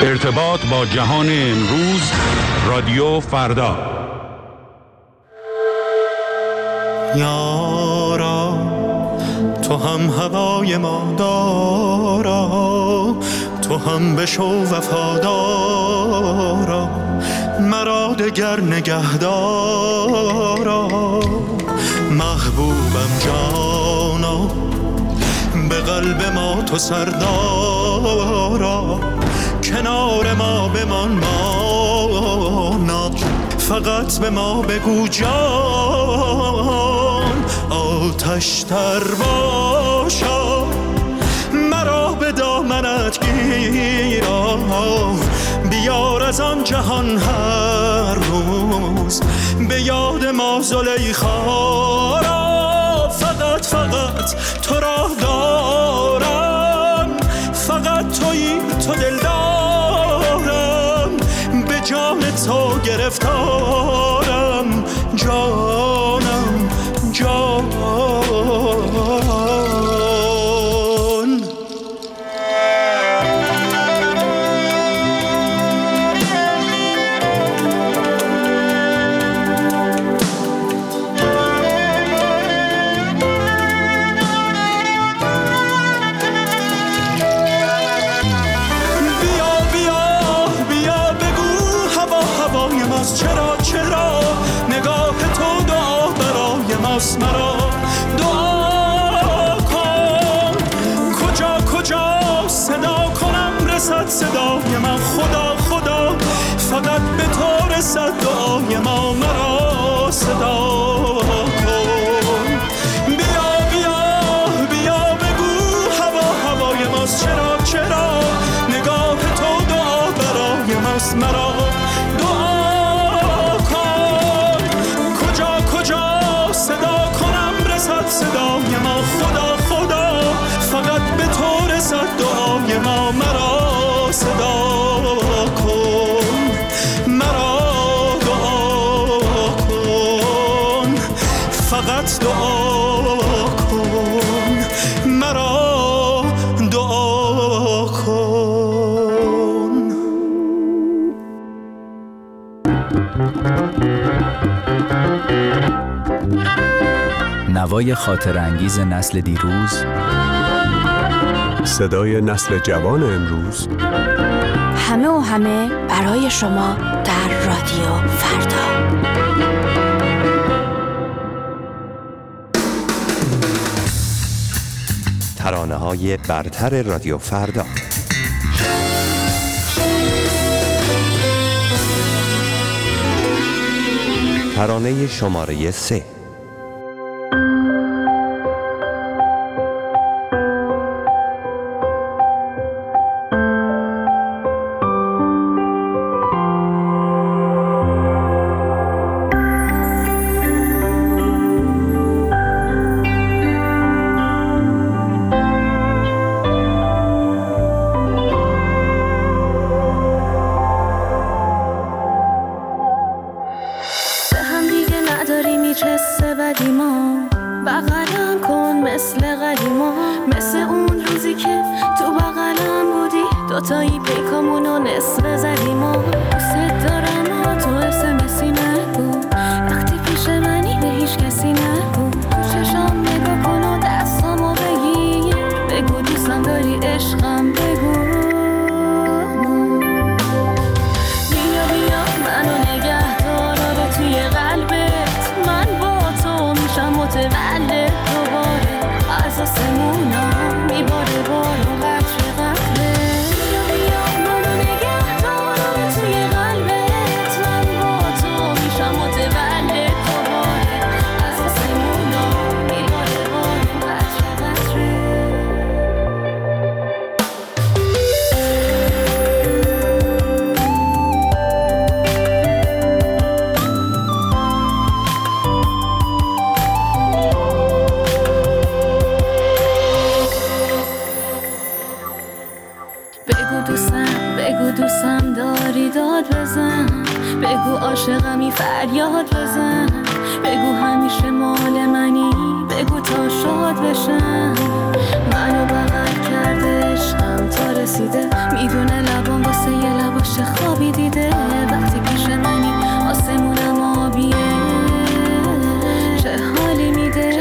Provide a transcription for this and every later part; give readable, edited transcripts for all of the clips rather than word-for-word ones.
ارتباط با جهان امروز، رادیو فردا. یارا تو هم هوای ما دارا، تو هم بشو وفادارا، مرا دگر نگهدارا. محبوبم جانا، به قلب ما تو سردارا، کنار ما بمان مانا، فقط به ما بگو جان، آتش تر باشا، مرا به دامنت گیرا، بیار از آن جهان هر روز به یاد ما زلیخا را. فقط تو را دارم، فقط تویی، تو دل دارم، به جان تو گرفتارم، جانم جان. چرا نگاه تو دعا برای ماست، مرا دعا کن. کجا صدا کنم رسد صدای من، خدا فقط به تو رسد دعای ما، مرا صدا کن. بیا بگو هوای ماست، چرا نگاه تو دعا برای ماست، مرا صدای ما، خدا فقط به تو رسد دعای ما، مرا صدا کن، مرا دعا کن، فقط دعا کن، مرا دعا کن. نوای خاطر انگیز نسل دیروز، صدای نسل جوان امروز، همه برای شما در رادیو فردا. ترانه‌های برتر رادیو فردا. ترانه شماره 3. بغلم کن مثل قدیما، مثل اون روزی که تو بغلم بودی، دوتایی پیکامونو نصف زدیم و دوست دارم و تو اسمسی نگو، وقتی پیش منی به هیچ کسی نگو، تو چشام نگاه کن و دستامو بگیر، بگو دوستم داری عشقم بگو، بیا منو نگه دار توی قلبت، من با تو میشم متولد دوباره، از آسمونا میباره بارو قطر قطره، بیا منو نگه دار توی قلبت، من با تو میشم متولد دوباره، از آسمونا میباره بارو قطر قطره. بگو دوستم داری داد بزن، بگو عاشقمی فریاد بزن، بگو همیشه مال منی، بگو تا شاد بشم، منو بغل کرده عشقم تا رسیده، میدونه لبام واسه یه چه خوابی دیده وقتی پیش منی، آسمونم آبیه چه حالی میده.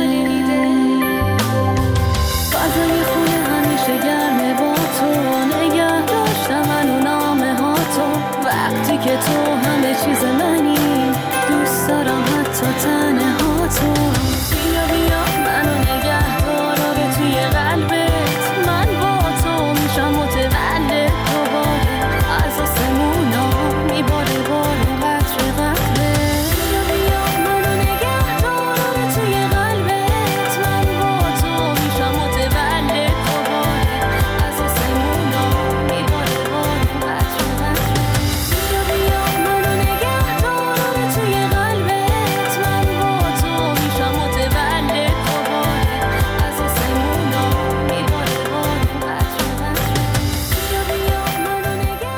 فضای خونه همیشه گرمه با تو، نگه داشتم منو نامه ها تو. وقتی که تو همه چیز منی، دوست دارم حتی تنه ها تو. بیا بیا منو نگه دار به توی قلبت، من با تو میشم متولد دوباره، از آسمونا میباره بارو قطره قطره. بیا بیا منو نگه دار به توی قلبت، من با تو میشم متولد دوباره، از آسمونا میباره بارو قطره قطره. بیا بیا منو نگه دار به توی قلبت، من با تو میشم متولد دوباره، از آسمونا میباره بارو قطره قطره. بیا بیا منو نگه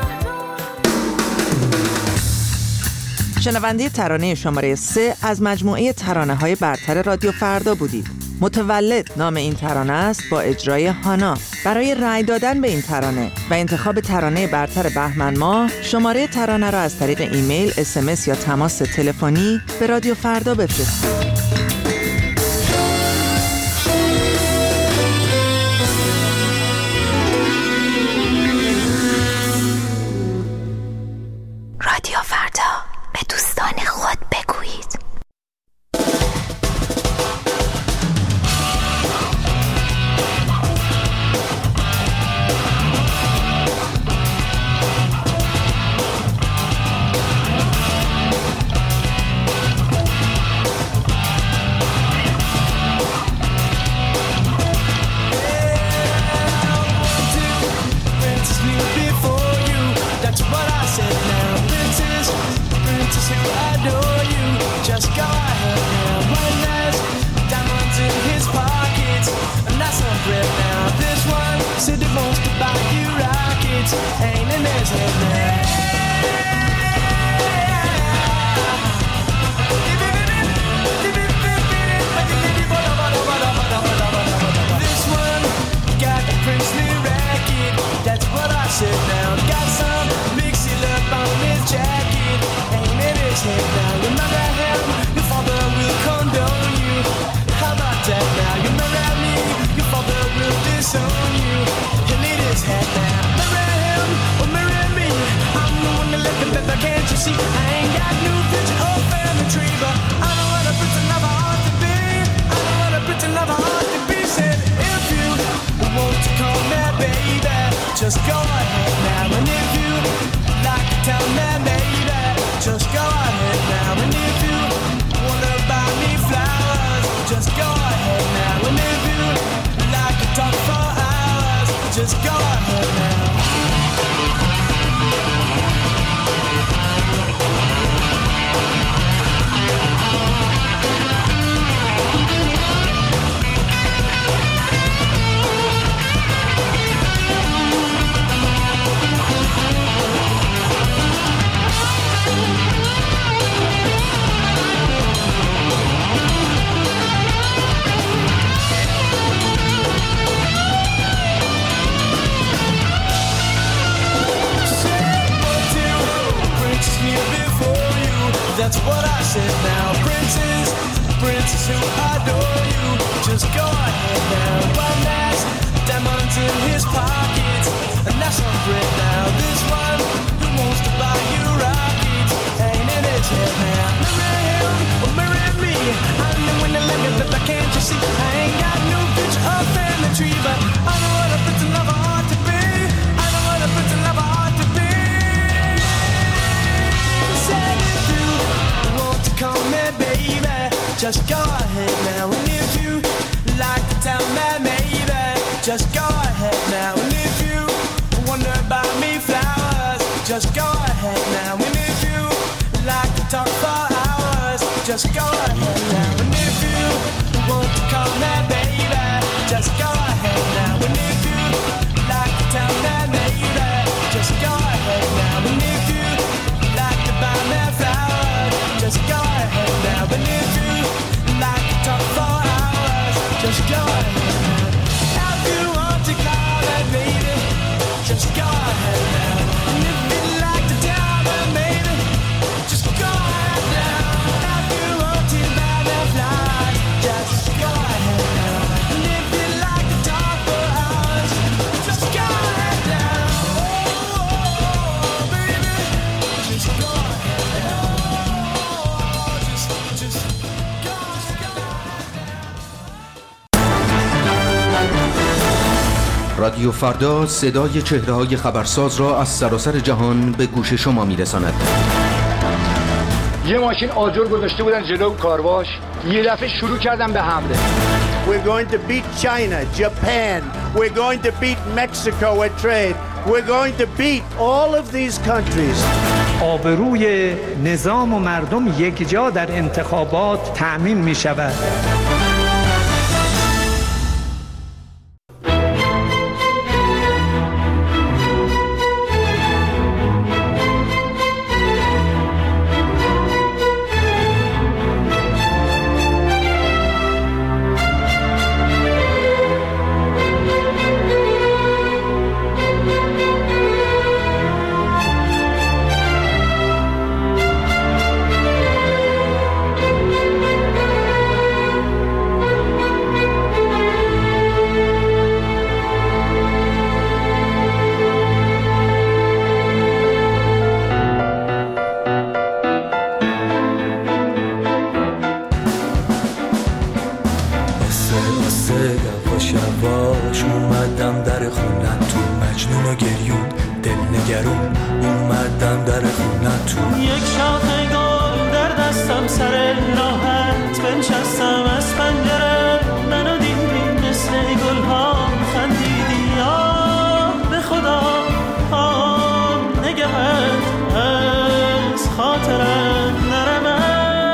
دار. شنونده ترانه شماره 3 از مجموعه ترانه‌های برتر رادیو فردا بودید. متولد نام این ترانه است با اجرای هانا. برای رأی دادن به این ترانه و انتخاب ترانه برتر بهمن ماه، شماره ترانه را از طریق ایمیل، SMS یا تماس تلفنی به رادیو فردا بفرستید. رادیو فردا، به دوستان خود بگویید. Just go ahead now, and if you like to tell me, maybe just go ahead now, and if you wanna buy me flowers, just go ahead now, and if you like to talk for hours, just go ahead now. That's what I said now, princess, princess who adore you. Just go ahead now, one last diamonds in his pockets, and that's on bread now. This one who wants to buy you rockets, ain't in his head now. Marry him or marry me, I'm the one that let me, but can't you see? I ain't got no picture of family tree, but I know what a pretty lover ought to be. I know what a pretty lover ought to be. Said if you want to call me baby, just go ahead now. And if you like to tell me maybe, just go ahead now. And if you wonder about me flowers, just go ahead now. And if you like to talk for hours, just go ahead now. And if you want to call me baby, just go ahead now. And if you like to tell me maybe, just go ahead now. And if you like to buy me flowers, just go ahead now. And if you like to talk for hours, just go ahead now. If you want to call me baby, just go ahead now. And if you رادیو فردا صدای چهره‌های خبرساز را از سراسر جهان به گوش شما می‌رساند. یه ماشین آجر گذاشته بودن جلو کارواش، یه دفعه شروع کردن به حمله. We're going to beat China, Japan. We're going to beat Mexico at trade. We're going to beat all of these countries. آبروی نظام و مردم یک جا در انتخابات تأمین می شود. یواش اومدم در خونتون، مجنون و گریون دل نگرون اومدم در خونتون. یک شاخه گل در دستم سر راحت بنشستم از پنجره، منو دیدی مثل گلها خندیدی. آه به خدا آه نگهت از خاطرت نرمه.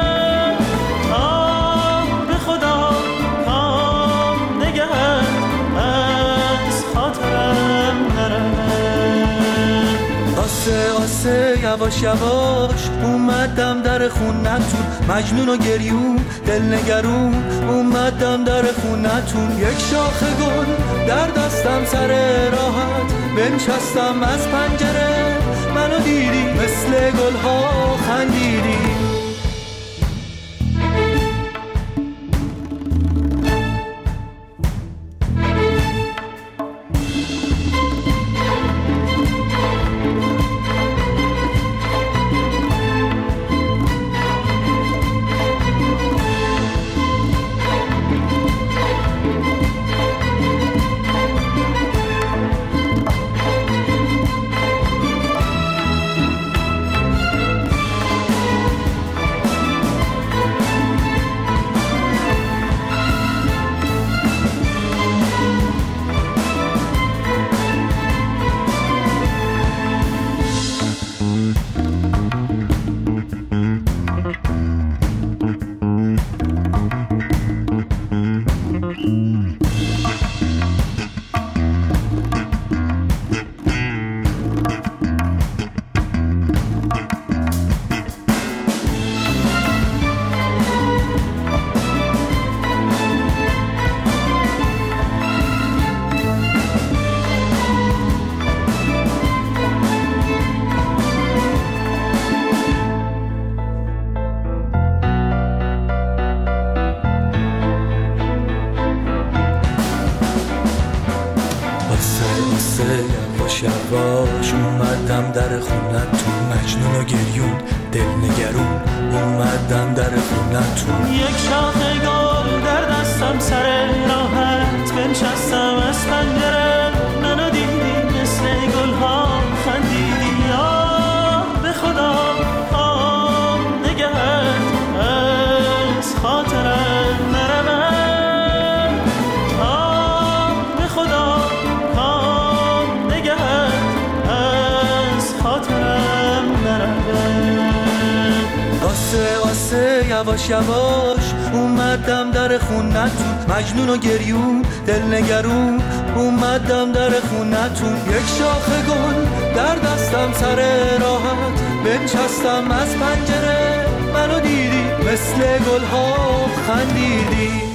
یواش یواش اومدم در خونتون، مجنون و گریون دل نگرون اومدم در خونتون. یک شاخه گل در دستم سر راحت بنشستم از پنجره، منو دیدی مثل گلها خندیدی. یواش اومدم در خونتون، مجنون و گریون دل نگرون اومدم در خونتون. یک شاخه گل در دستم سر راحت بنشستم از پنجره، منو دیدی مثل گلها خندیدی. آه به خدا آه نگهت از خاطرت نرمه. یواش یواش اومدم در خونتون، مجنون و گریون دل نگرون اومدم در خونتون. یک شاخه گل در دستم سر راحت بنشستم از پنجره، منو دیدی مثل گلها خندیدی.